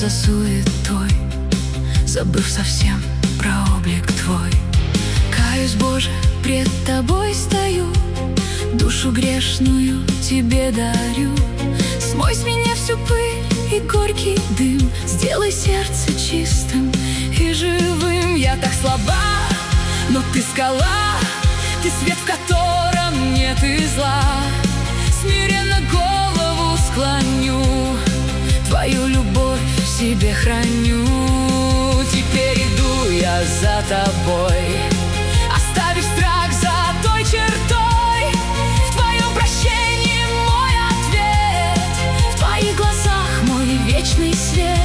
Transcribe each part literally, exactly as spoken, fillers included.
за суетой, забыв совсем про облик твой. Каюсь, Боже, пред тобой стою, душу грешную тебе дарю. Смой с меня всю пыль и горький дым, сделай сердце чистым и живым. Я так слаба, но ты скала, ты свет, в котором нет и зла. Смиренно голову склоню, твою любовь в себе храню. Теперь иду я за тобой, оставив страх за той чертой. В твоем прощении мой ответ, в твоих глазах мой вечный свет.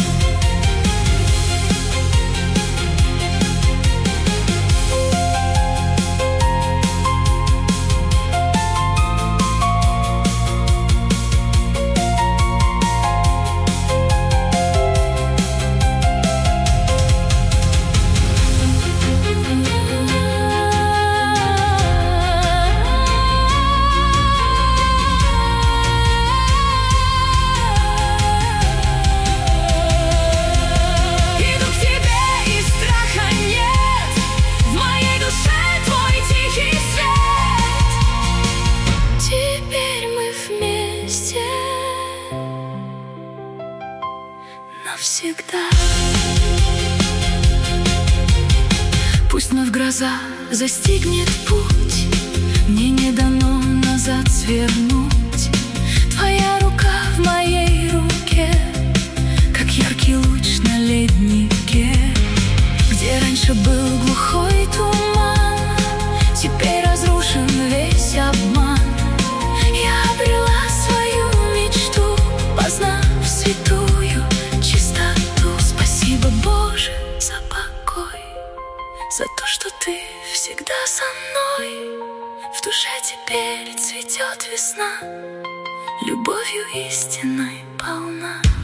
Навсегда. Пусть вновь гроза застигнет путь, мне не дано назад свернуть. Твоя рука в моей руке, как яркий луч на леднике. Где раньше был глухой туман, теперь разрушен весь обман. Я обрела свою мечту, познав святую чистоту. Спасибо, Боже, за покой, за то, что ты всегда со мной. В душе теперь цветет весна, любовью истинной полна.